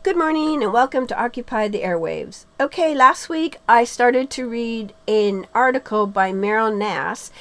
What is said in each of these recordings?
good morning and welcome to Occupy the Airwaves. Okay, last week I started to read an article by Meryl Nass,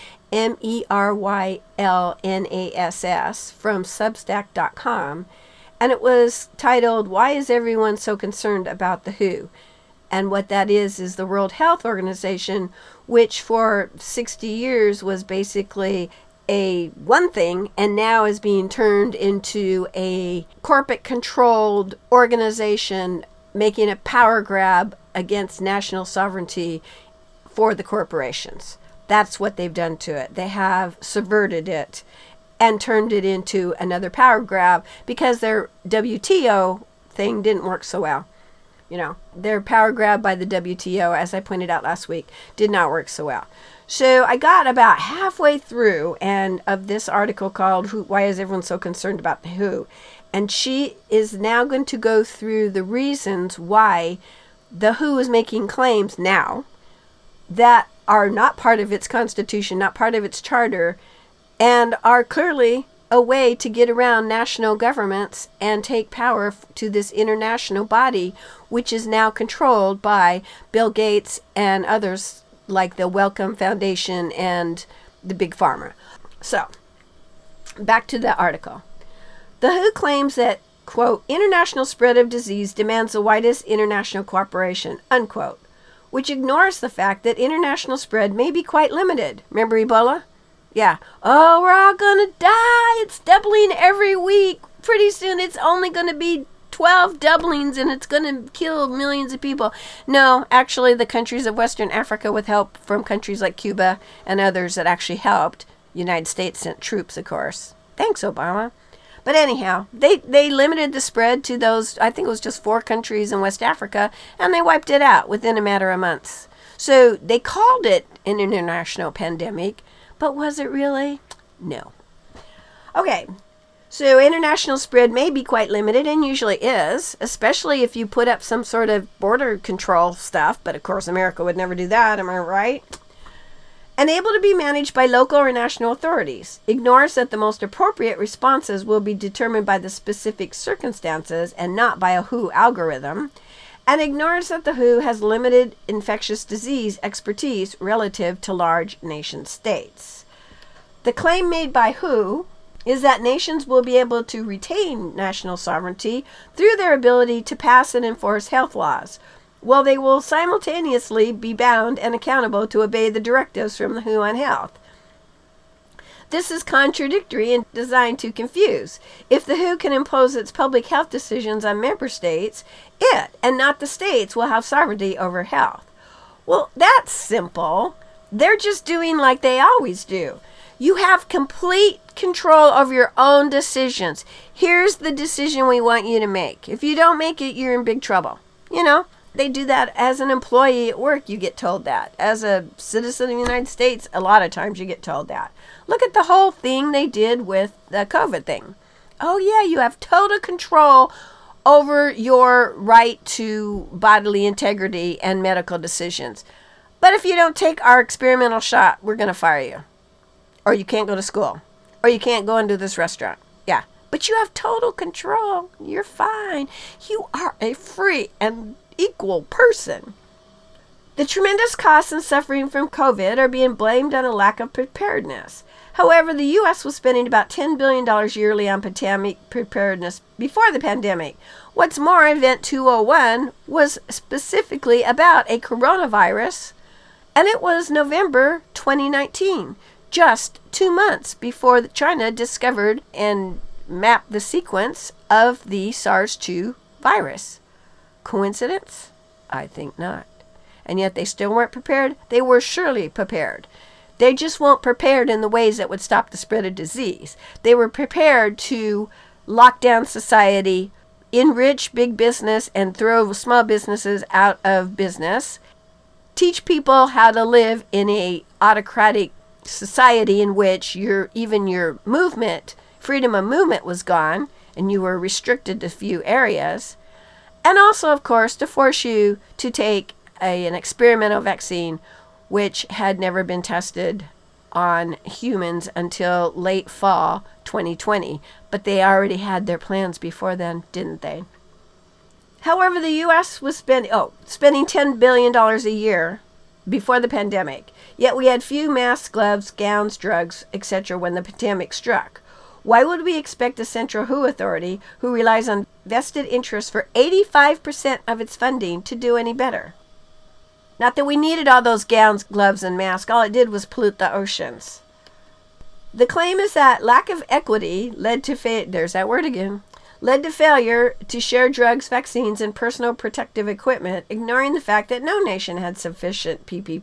Merylnass, from Substack.com, and it was titled, Why is Everyone So Concerned About the WHO? And what that is the World Health Organization, which for 60 years was basically a one thing and now is being turned into a corporate controlled organization making a power grab against national sovereignty for the corporations. That's what they've done to it. They have subverted it and turned it into another power grab because their WTO thing didn't work so well. You know, their power grab by the WTO, as I pointed out last week, did not work so well. So I got about halfway through of this article called Why is Everyone So Concerned About the WHO? And she is now going to go through the reasons why the WHO is making claims now that are not part of its constitution, not part of its charter, and are clearly a way to get around national governments and take power to this international body, which is now controlled by Bill Gates and others like the Wellcome Foundation and the Big Pharma. So, back to the article. The WHO claims that, quote, international spread of disease demands the widest international cooperation, unquote, which ignores the fact that international spread may be quite limited. Remember Ebola? Yeah. Oh, we're all gonna die. It's doubling every week. Pretty soon it's only gonna be 12 doublings and it's going to kill millions of people. No, actually the countries of Western Africa, with help from countries like Cuba and others that actually helped, United States sent troops, of course. Thanks, Obama. But anyhow, they limited the spread to those, I think it was just 4 countries in West Africa, and they wiped it out within a matter of months. So they called it an international pandemic, but was it really? No. Okay. So international spread may be quite limited, and usually is, especially if you put up some sort of border control stuff, but of course America would never do that, am I right? And able to be managed by local or national authorities. Ignores that the most appropriate responses will be determined by the specific circumstances and not by a WHO algorithm. And ignores that the WHO has limited infectious disease expertise relative to large nation states. The claim made by WHO is that nations will be able to retain national sovereignty through their ability to pass and enforce health laws, while they will simultaneously be bound and accountable to obey the directives from the WHO on health. This is contradictory and designed to confuse. If the WHO can impose its public health decisions on member states, it, and not the states, will have sovereignty over health. Well, that's simple. They're just doing like they always do. You have complete control over your own decisions. Here's the decision we want you to make. If you don't make it, you're in big trouble. You know, they do that as an employee at work, you get told that. As a citizen of the United States, a lot of times you get told that. Look at the whole thing they did with the COVID thing. Oh yeah, you have total control over your right to bodily integrity and medical decisions. But if you don't take our experimental shot, we're going to fire you. Or you can't go to school. Or you can't go into this restaurant. Yeah. But you have total control. You're fine. You are a free and equal person. The tremendous costs and suffering from COVID are being blamed on a lack of preparedness. However, the U.S. was spending about $10 billion yearly on pandemic preparedness before the pandemic. What's more, Event 201 was specifically about a coronavirus, and it was November 2019. Just 2 months before China discovered and mapped the sequence of the SARS-2 virus. Coincidence? I think not. And yet they still weren't prepared. They were surely prepared. They just weren't prepared in the ways that would stop the spread of disease. They were prepared to lock down society, enrich big business, and throw small businesses out of business. Teach people how to live in a autocratic society in which even your movement, freedom of movement was gone, and you were restricted to a few areas. And also, of course, to force you to take an experimental vaccine which had never been tested on humans until late fall 2020. But they already had their plans before then, didn't they? However, the U.S. was spending $10 billion a year before the pandemic. Yet we had few masks, gloves, gowns, drugs, etc. when the pandemic struck. Why would we expect a central WHO authority who relies on vested interests for 85% of its funding to do any better? Not that we needed all those gowns, gloves, and masks. All it did was pollute the oceans. The claim is that lack of equity led to failure to share drugs, vaccines, and personal protective equipment, ignoring the fact that no nation had sufficient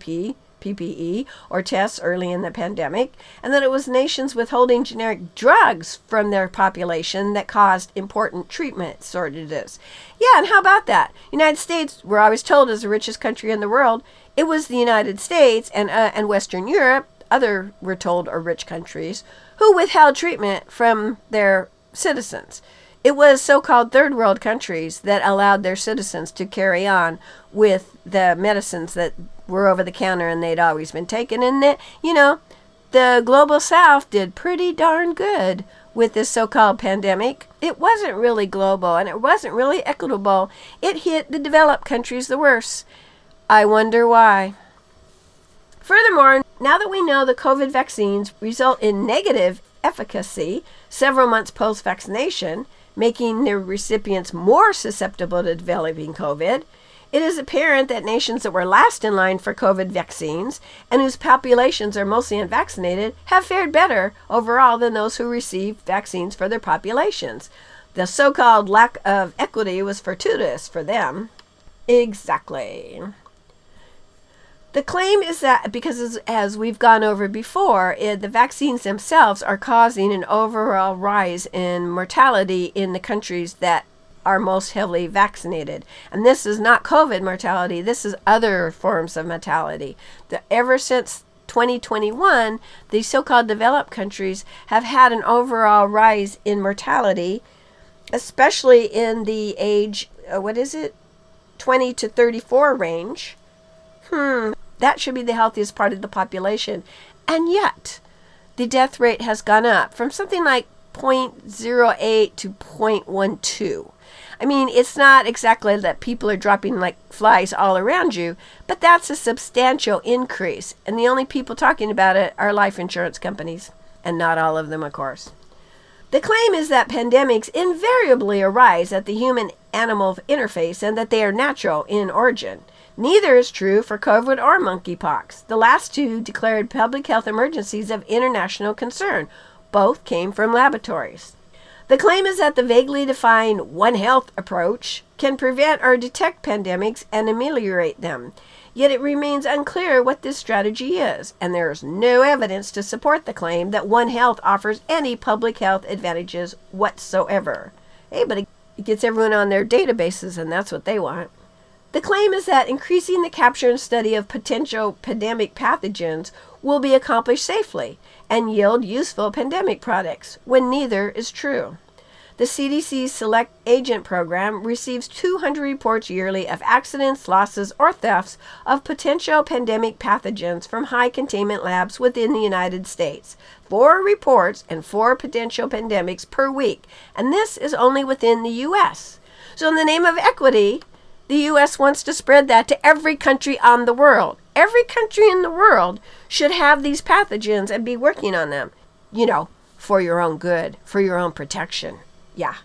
PPE, or tests early in the pandemic, and that it was nations withholding generic drugs from their population that caused important treatment shortages. Yeah, and how about that? United States, we're always told, is the richest country in the world. It was the United States and Western Europe, other, we're told, are rich countries, who withheld treatment from their citizens. It was so-called third world countries that allowed their citizens to carry on with the medicines that were over the counter and they'd always been taken. And that, the global south did pretty darn good with this so-called pandemic. It wasn't really global and it wasn't really equitable. It hit the developed countries the worst. I wonder why. Furthermore, now that we know the COVID vaccines result in negative efficacy several months post-vaccination, making their recipients more susceptible to developing COVID, it is apparent that nations that were last in line for COVID vaccines and whose populations are mostly unvaccinated have fared better overall than those who received vaccines for their populations. The so-called lack of equity was fortuitous for them. Exactly. The claim is that because, as we've gone over before, the vaccines themselves are causing an overall rise in mortality in the countries that are most heavily vaccinated. And this is not COVID mortality. This is other forms of mortality. Ever since 2021, the so-called developed countries have had an overall rise in mortality, especially in the age, 20 to 34 range. That should be the healthiest part of the population. And yet, the death rate has gone up from something like 0.08 to 0.12. I mean, it's not exactly that people are dropping like flies all around you, but that's a substantial increase. And the only people talking about it are life insurance companies, and not all of them, of course. The claim is that pandemics invariably arise at the human-animal interface and that they are natural in origin. Neither is true for COVID or monkeypox. The last two declared public health emergencies of international concern. Both came from laboratories. The claim is that the vaguely defined One Health approach can prevent or detect pandemics and ameliorate them. Yet it remains unclear what this strategy is, and there is no evidence to support the claim that One Health offers any public health advantages whatsoever. Hey, but it gets everyone on their databases, and that's what they want. The claim is that increasing the capture and study of potential pandemic pathogens will be accomplished safely and yield useful pandemic products, when neither is true. The CDC's Select Agent Program receives 200 reports yearly of accidents, losses, or thefts of potential pandemic pathogens from high containment labs within the United States. 4 reports and 4 potential pandemics per week, and this is only within the U.S. So in the name of equity, the U.S. wants to spread that to every country on the world. Every country in the world should have these pathogens and be working on them. For your own good, for your own protection. Yeah.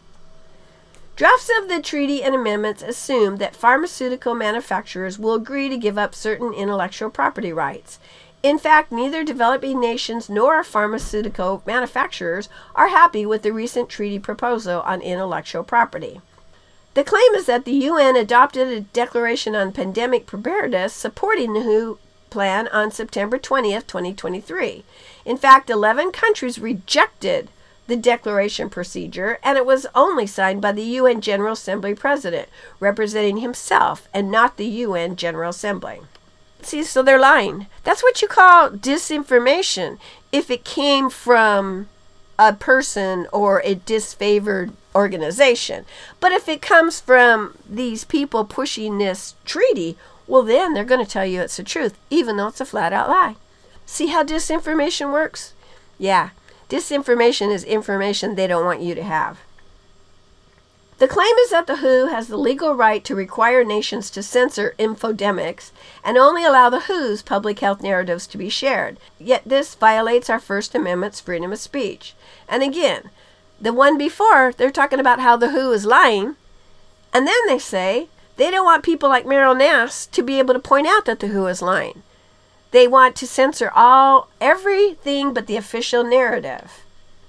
Drafts of the treaty and amendments assume that pharmaceutical manufacturers will agree to give up certain intellectual property rights. In fact, neither developing nations nor pharmaceutical manufacturers are happy with the recent treaty proposal on intellectual property. The claim is that the UN adopted a declaration on pandemic preparedness supporting the WHO plan on September 20th, 2023. In fact, 11 countries rejected the declaration procedure, and it was only signed by the UN General Assembly President, representing himself and not the UN General Assembly. See, so they're lying. That's what you call disinformation if it came from a person or a disfavored organization. But if it comes from these people pushing this treaty, well, then they're going to tell you it's the truth, even though it's a flat-out lie. See how disinformation works? Yeah, disinformation is information they don't want you to have. The claim is that the WHO has the legal right to require nations to censor infodemics and only allow the WHO's public health narratives to be shared. Yet this violates our First Amendment's freedom of speech. And again, the one before, they're talking about how the WHO is lying. And then they say they don't want people like Meryl Nass to be able to point out that the WHO is lying. They want to censor everything but the official narrative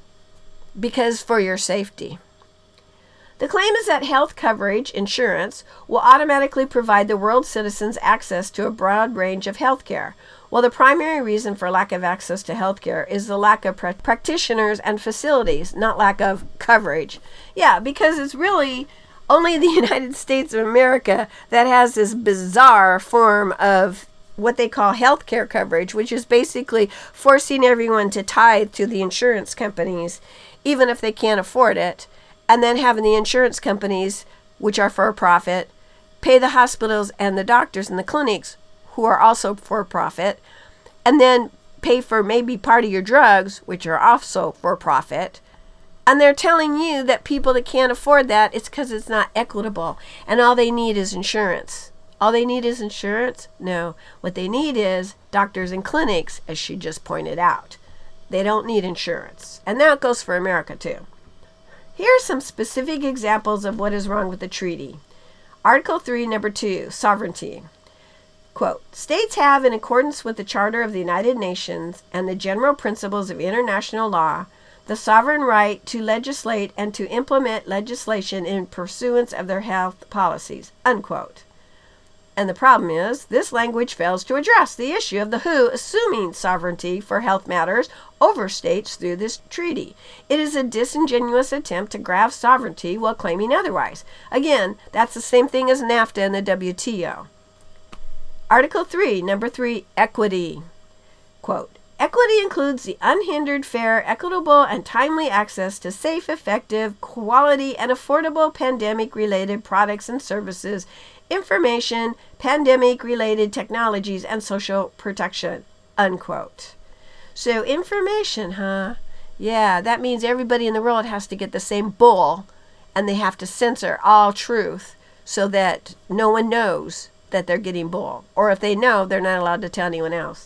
because for your safety. The claim is that health coverage insurance will automatically provide the world's citizens access to a broad range of health care, while the primary reason for lack of access to health care is the lack of practitioners and facilities, not lack of coverage. Yeah, because it's really only the United States of America that has this bizarre form of what they call health care coverage, which is basically forcing everyone to tithe to the insurance companies, even if they can't afford it. And then having the insurance companies, which are for profit, pay the hospitals and the doctors and the clinics, who are also for profit, and then pay for maybe part of your drugs, which are also for profit. And they're telling you that people that can't afford that, it's because it's not equitable. And all they need is insurance. All they need is insurance? No. What they need is doctors and clinics, as she just pointed out. They don't need insurance. And that goes for America, too. Here are some specific examples of what is wrong with the treaty. Article 3, Number 2, Sovereignty. Quote, states have, in accordance with the Charter of the United Nations and the general principles of international law, the sovereign right to legislate and to implement legislation in pursuance of their health policies, unquote. And the problem is, this language fails to address the issue of the WHO assuming sovereignty for health matters over states through this treaty. It is a disingenuous attempt to grab sovereignty while claiming otherwise. Again, that's the same thing as NAFTA and the WTO. Article 3, Number 3, Equity. Quote, equity includes the unhindered, fair, equitable, and timely access to safe, effective, quality, and affordable pandemic-related products and services, information, pandemic-related technologies, and social protection, unquote. So information, huh? Yeah, that means everybody in the world has to get the same bull, and they have to censor all truth so that no one knows that they're getting bull. Or if they know, they're not allowed to tell anyone else.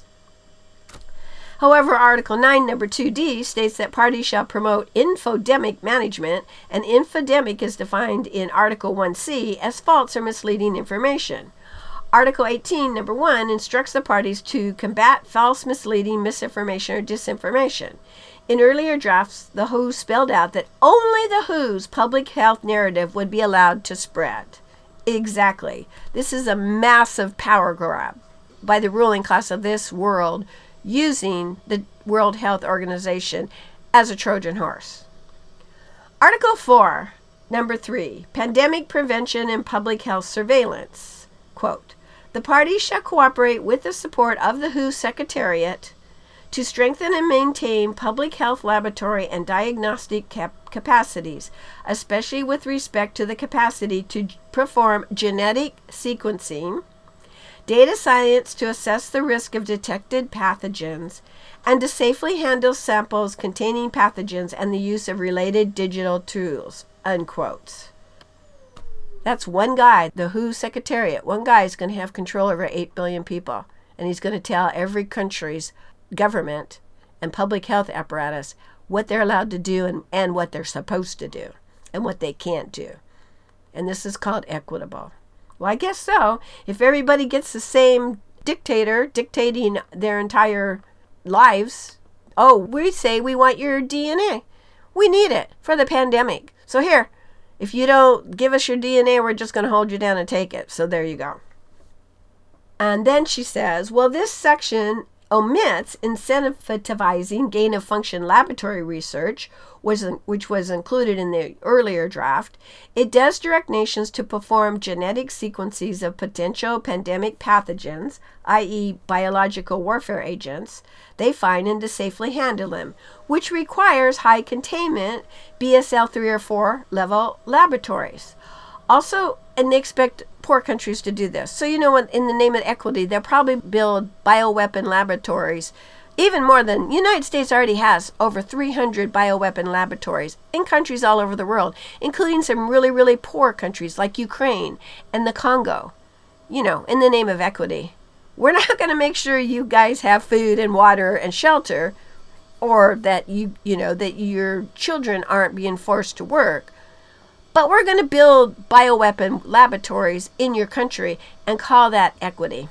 However, Article 9, Number 2D states that parties shall promote infodemic management, and infodemic is defined in Article 1C as false or misleading information. Article 18, Number 1 instructs the parties to combat false, misleading, misinformation, or disinformation. In earlier drafts, the WHO spelled out that only the WHO's public health narrative would be allowed to spread. Exactly. This is a massive power grab by the ruling class of this world, using the World Health Organization as a Trojan horse. Article 4, Number 3, Pandemic Prevention and Public Health Surveillance. Quote, the parties shall cooperate with the support of the WHO Secretariat to strengthen and maintain public health laboratory and diagnostic capacities, especially with respect to the capacity to perform genetic sequencing, data science to assess the risk of detected pathogens, and to safely handle samples containing pathogens and the use of related digital tools, unquote. That's one guy, the WHO Secretariat. One guy is going to have control over 8 billion people, and he's going to tell every country's government and public health apparatus what they're allowed to do and what they're supposed to do and what they can't do. And this is called equitable. Well, I guess so. If everybody gets the same dictator dictating their entire lives, oh, we say we want your DNA. We need it for the pandemic. So here, if you don't give us your DNA, we're just going to hold you down and take it. So there you go. And then she says, well, this section omits incentivizing gain-of-function laboratory research, which was included in the earlier draft. It does direct nations to perform genetic sequences of potential pandemic pathogens, i.e. biological warfare agents, they find and to safely handle them, which requires high containment BSL 3 or 4 level laboratories. Also, and they expect poor countries to do this. So, in the name of equity, they'll probably build bioweapon laboratories Even more than United States already has over 300 bioweapon laboratories in countries all over the world, including some really, really poor countries like Ukraine and the Congo, in the name of equity. We're not going to make sure you guys have food and water and shelter, or that that your children aren't being forced to work. But we're going to build bioweapon laboratories in your country and call that equity.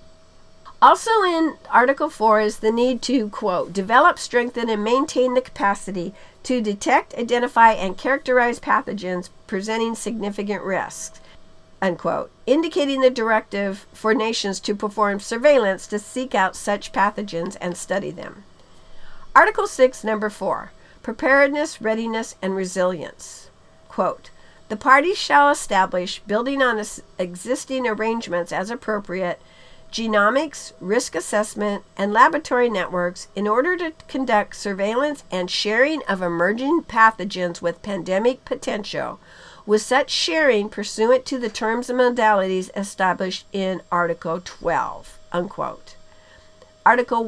Also in Article 4 is the need to, quote, develop, strengthen, and maintain the capacity to detect, identify, and characterize pathogens presenting significant risks, unquote, indicating the directive for nations to perform surveillance to seek out such pathogens and study them. Article 6, number 4, preparedness, readiness, and resilience. Quote, the parties shall establish, building on existing arrangements as appropriate, genomics, risk assessment, and laboratory networks in order to conduct surveillance and sharing of emerging pathogens with pandemic potential, with such sharing pursuant to the terms and modalities established in Article 12, unquote. Article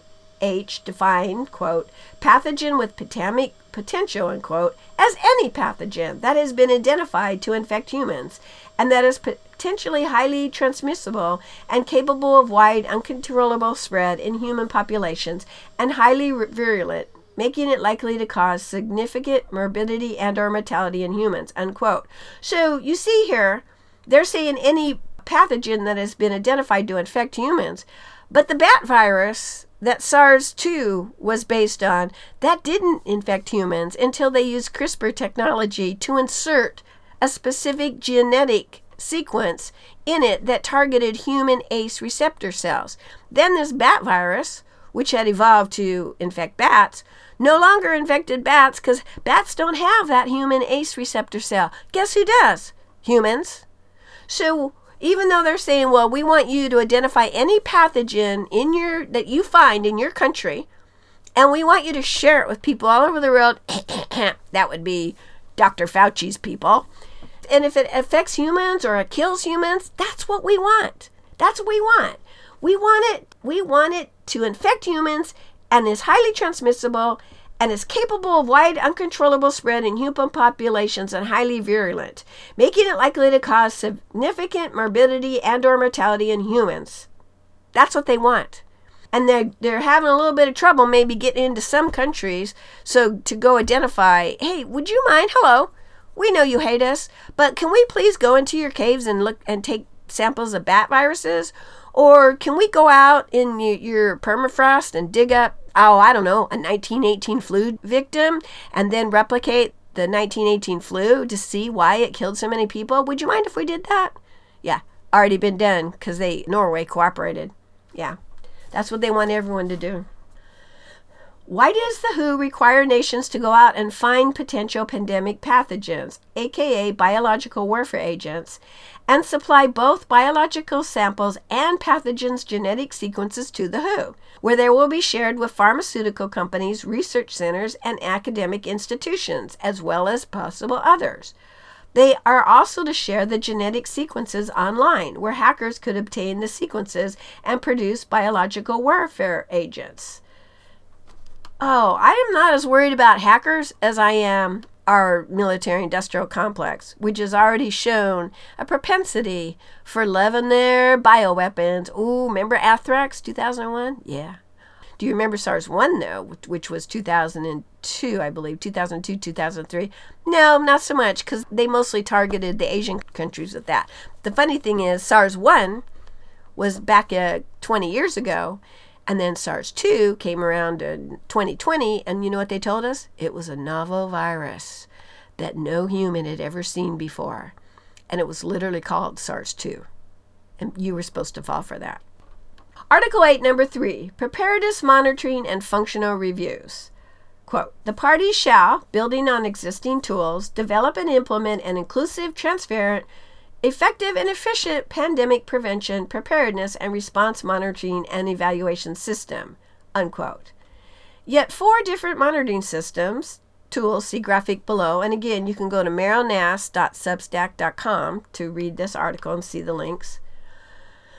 1H defined, quote, pathogen with pandemic potential, unquote, as any pathogen that has been identified to infect humans and that is potentially highly transmissible and capable of wide, uncontrollable spread in human populations and highly virulent, making it likely to cause significant morbidity and or mortality in humans, unquote. So you see here, they're saying any pathogen that has been identified to infect humans, but the bat virus that SARS-2 was based on, that didn't infect humans until they used CRISPR technology to insert a specific genetic sequence in it that targeted human ACE receptor cells. Then this bat virus, which had evolved to infect bats, no longer infected bats because bats don't have that human ACE receptor cell. Guess who does? Humans. So even though they're saying, well, we want you to identify any pathogen that you find in your country, and we want you to share it with people all over the world, that would be Dr. Fauci's people. And if it affects humans or it kills humans, that's what we want. That's what we want. We want it to infect humans and is highly transmissible and is capable of wide, uncontrollable spread in human populations and highly virulent, making it likely to cause significant morbidity and or mortality in humans. That's what they want. And they're having a little bit of trouble maybe getting into some countries, so to go identify, hey, would you mind, hello, we know you hate us, but can we please go into your caves and look and take samples of bat viruses? Or can we go out in your permafrost and dig up, a 1918 flu victim and then replicate the 1918 flu to see why it killed so many people? Would you mind if we did that? Yeah, already been done because Norway cooperated. Yeah, that's what they want everyone to do. Why does the WHO require nations to go out and find potential pandemic pathogens, aka biological warfare agents, and supply both biological samples and pathogens' genetic sequences to the WHO, where they will be shared with pharmaceutical companies, research centers, and academic institutions, as well as possible others? They are also to share the genetic sequences online, where hackers could obtain the sequences and produce biological warfare agents. Oh, I am not as worried about hackers as I am our military-industrial complex, which has already shown a propensity for loving their bioweapons. Ooh, remember Anthrax 2001? Yeah. Do you remember SARS-1, though, which was 2002, I believe, 2002, 2003? No, not so much, because they mostly targeted the Asian countries with that. The funny thing is, SARS-1 was back 20 years ago, and then SARS-2 came around in 2020, and you know what they told us? It was a novel virus that no human had ever seen before. And it was literally called SARS-2. And you were supposed to fall for that. Article 8, number 3, preparedness monitoring and functional reviews. Quote, the parties shall, building on existing tools, develop and implement an inclusive, transparent, effective and efficient pandemic prevention, preparedness, and response monitoring and evaluation system, unquote. Yet 4 different monitoring systems, tools, see graphic below, and again, you can go to merylnass.substack.com to read this article and see the links,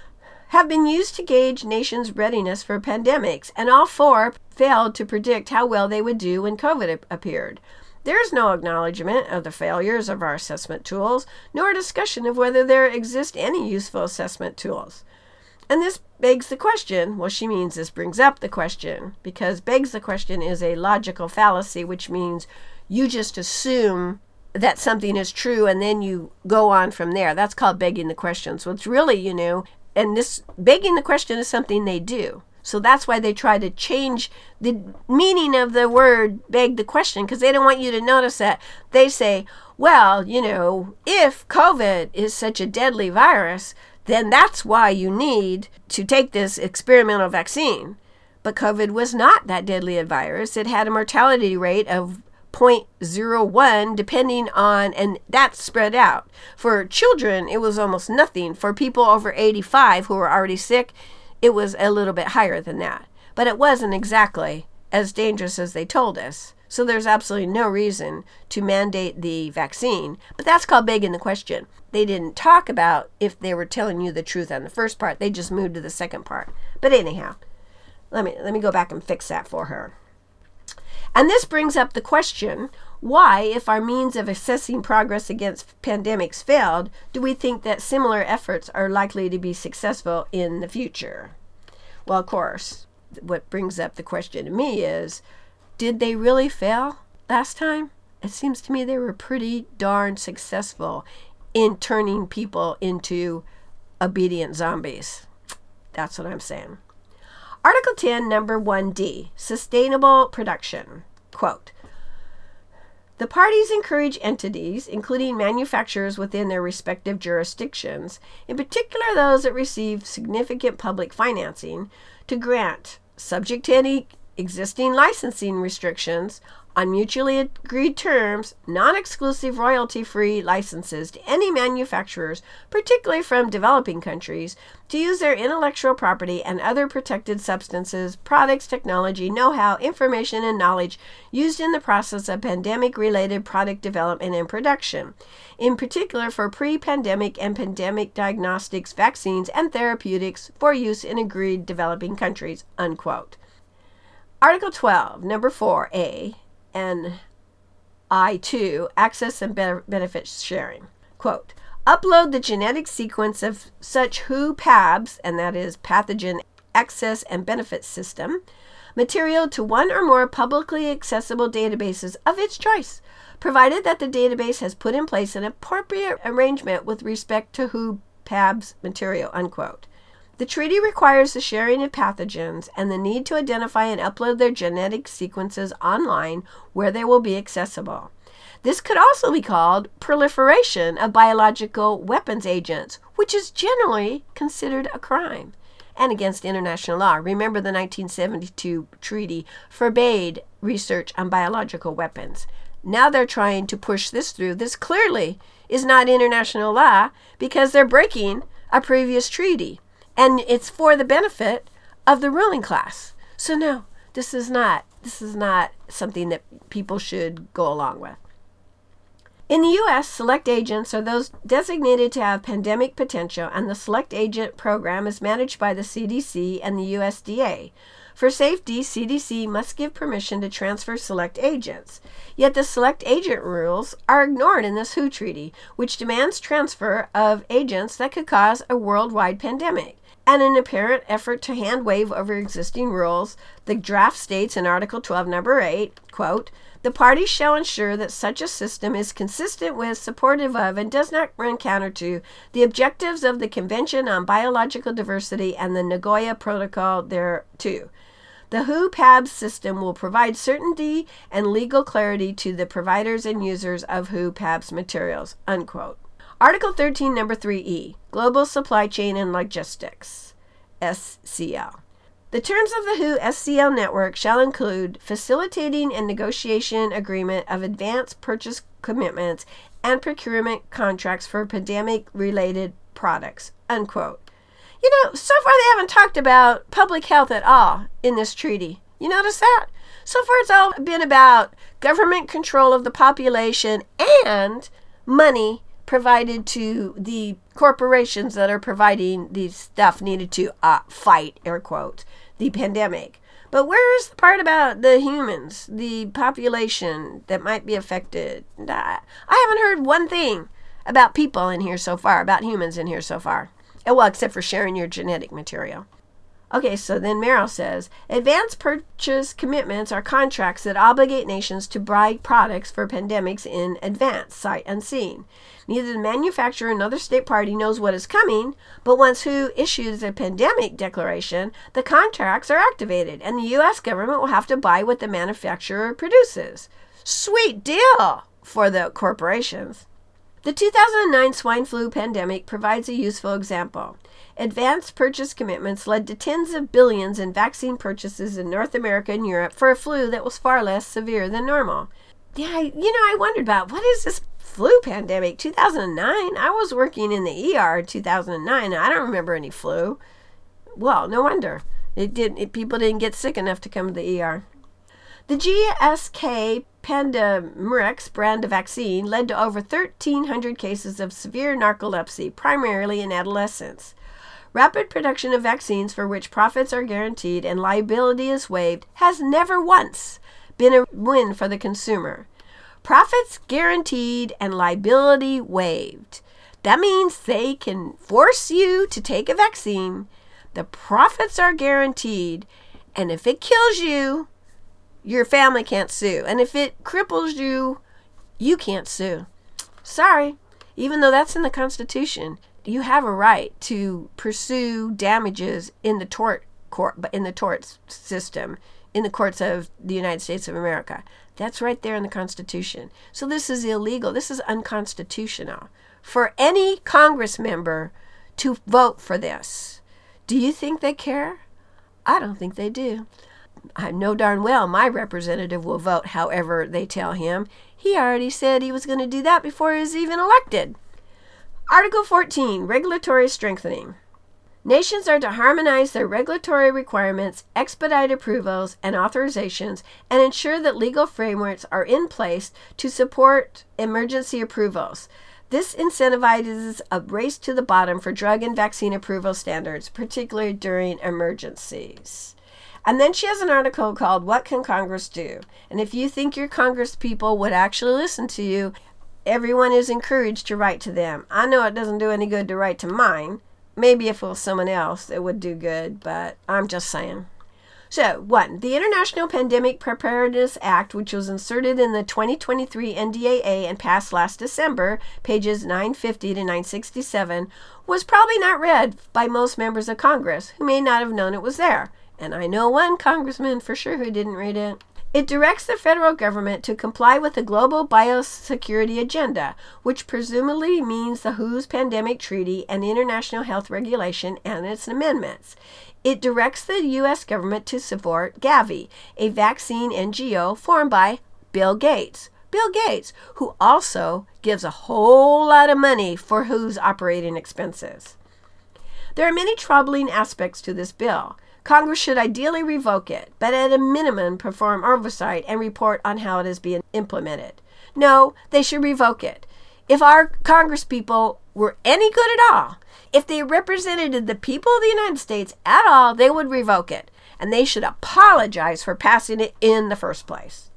have been used to gauge nations' readiness for pandemics, and all four failed to predict how well they would do when COVID appeared. There is no acknowledgement of the failures of our assessment tools, nor a discussion of whether there exist any useful assessment tools. And this begs the question, well, she means this brings up the question, because begs the question is a logical fallacy, which means you just assume that something is true and then you go on from there. That's called begging the question. So it's really, and this begging the question is something they do. So that's why they try to change the meaning of the word beg the question, because they don't want you to notice that. They say, well, if COVID is such a deadly virus, then that's why you need to take this experimental vaccine. But COVID was not that deadly a virus. It had a mortality rate of 0.01 depending on, and that's spread out. For children, it was almost nothing. For people over 85 who were already sick, it was a little bit higher than that. But it wasn't exactly as dangerous as they told us. So there's absolutely no reason to mandate the vaccine. But that's called begging the question. They didn't talk about if they were telling you the truth on the first part. They just moved to the second part. But anyhow, let me go back and fix that for her. And this brings up the question, why, if our means of assessing progress against pandemics failed, do we think that similar efforts are likely to be successful in the future? Well, of course, what brings up the question to me is, did they really fail last time? It seems to me they were pretty darn successful in turning people into obedient zombies. That's what I'm saying. Article 10, number 1D, Sustainable Production. Quote, the parties encourage entities, including manufacturers within their respective jurisdictions, in particular those that receive significant public financing, to grant, subject to any existing licensing restrictions, on mutually agreed terms, non-exclusive royalty-free licenses to any manufacturers, particularly from developing countries, to use their intellectual property and other protected substances, products, technology, know-how, information, and knowledge used in the process of pandemic-related product development and production, in particular for pre-pandemic and pandemic diagnostics, vaccines, and therapeutics for use in agreed developing countries, unquote. Article 12, number 4A, and I2, access and benefit sharing. Quote, upload the genetic sequence of such WHO PABS, and that is Pathogen Access and Benefit System, material to one or more publicly accessible databases of its choice, provided that the database has put in place an appropriate arrangement with respect to WHO PABS material, unquote. The treaty requires the sharing of pathogens and the need to identify and upload their genetic sequences online where they will be accessible. This could also be called proliferation of biological weapons agents, which is generally considered a crime and against international law. Remember, the 1972 treaty forbade research on biological weapons. Now they're trying to push this through. This clearly is not international law because they're breaking a previous treaty. And it's for the benefit of the ruling class. So no, this is not something that people should go along with. In the U.S., select agents are those designated to have pandemic potential, and the select agent program is managed by the CDC and the USDA. For safety, CDC must give permission to transfer select agents. Yet the select agent rules are ignored in this WHO treaty, which demands transfer of agents that could cause a worldwide pandemic. And in an apparent effort to hand-wave over existing rules, the draft states in Article 12, number 8, quote, the parties shall ensure that such a system is consistent with, supportive of, and does not run counter to the objectives of the Convention on Biological Diversity and the Nagoya Protocol thereto. The WHO PABS system will provide certainty and legal clarity to the providers and users of WHO PABS materials, unquote. Article 13, number 3E, Global Supply Chain and Logistics, SCL. The terms of the WHO SCL network shall include facilitating and negotiation agreement of advance purchase commitments and procurement contracts for pandemic-related products, unquote. So far they haven't talked about public health at all in this treaty. You notice that? So far it's all been about government control of the population and money provided to the corporations that are providing the stuff needed to fight, air quotes, the pandemic. But where is the part about the humans, the population that might be affected? I haven't heard one thing about people in here so far, about humans in here so far. Well, except for sharing your genetic material. Okay, so then Merrill says, advance purchase commitments are contracts that obligate nations to buy products for pandemics in advance, sight unseen. Neither the manufacturer nor the state party knows what is coming, but once WHO issues a pandemic declaration, the contracts are activated, and the U.S. government will have to buy what the manufacturer produces. Sweet deal for the corporations. The 2009 swine flu pandemic provides a useful example. Advanced purchase commitments led to tens of billions in vaccine purchases in North America and Europe for a flu that was far less severe than normal. Yeah, I wondered about, what is this flu pandemic? 2009? I was working in the ER in 2009. I don't remember any flu. Well, no wonder. People didn't get sick enough to come to the ER. The GSK Pandemrix brand of vaccine led to over 1,300 cases of severe narcolepsy, primarily in adolescents. Rapid production of vaccines for which profits are guaranteed and liability is waived has never once been a win for the consumer. Profits guaranteed and liability waived. That means they can force you to take a vaccine, the profits are guaranteed, and if it kills you, your family can't sue. And if it cripples you, you can't sue. Sorry, even though that's in the Constitution, you have a right to pursue damages in the tort system, in the courts of the United States of America. That's right there in the Constitution. So this is illegal. This is unconstitutional for any Congress member to vote for this. Do you think they care? I don't think they do. I know darn well my representative will vote however they tell him. He already said he was going to do that before he was even elected. Article 14, Regulatory Strengthening. Nations are to harmonize their regulatory requirements, expedite approvals and authorizations, and ensure that legal frameworks are in place to support emergency approvals. This incentivizes a race to the bottom for drug and vaccine approval standards, particularly during emergencies. And then she has an article called What Can Congress Do? And if you think your Congress people would actually listen to you, everyone is encouraged to write to them. I know it doesn't do any good to write to mine. Maybe if it was someone else, it would do good, but I'm just saying. So, 1. The International Pandemic Preparedness Act, which was inserted in the 2023 NDAA and passed last December, pages 950 to 967, was probably not read by most members of Congress, who may not have known it was there. And I know one congressman for sure who didn't read it. It directs the federal government to comply with the Global Biosecurity Agenda, which presumably means the WHO's Pandemic Treaty and the International Health Regulation and its amendments. It directs the U.S. government to support Gavi, a vaccine NGO formed by Bill Gates. Bill Gates, who also gives a whole lot of money for WHO's operating expenses. There are many troubling aspects to this bill. Congress should ideally revoke it, but at a minimum perform oversight and report on how it is being implemented. No, they should revoke it. If our Congress people were any good at all, if they represented the people of the United States at all, they would revoke it. And they should apologize for passing it in the first place.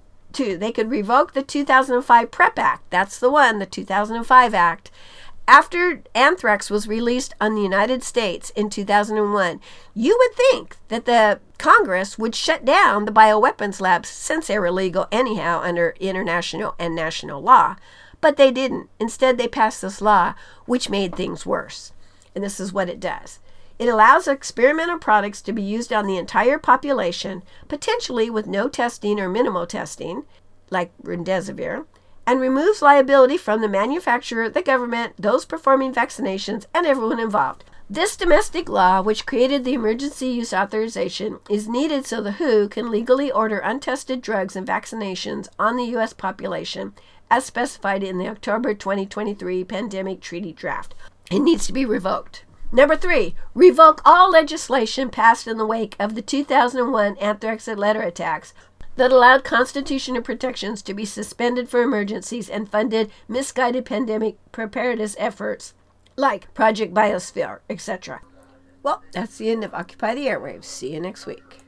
2, they could revoke the 2005 PrEP Act. That's the one, the 2005 Act. After anthrax was released on the United States in 2001, you would think that the Congress would shut down the bioweapons labs since they were illegal anyhow under international and national law. But they didn't. Instead, they passed this law, which made things worse. And this is what it does. It allows experimental products to be used on the entire population, potentially with no testing or minimal testing, like remdesivir, and removes liability from the manufacturer, the government, those performing vaccinations, and everyone involved. This domestic law, which created the emergency use authorization, is needed so the WHO can legally order untested drugs and vaccinations on the U.S. population, as specified in the October 2023 Pandemic Treaty Draft. It needs to be revoked. Number 3, revoke all legislation passed in the wake of the 2001 anthrax letter attacks. that allowed constitutional protections to be suspended for emergencies and funded misguided pandemic preparedness efforts like Project Biosphere, etc. Well, that's the end of Occupy the Airwaves. See you next week.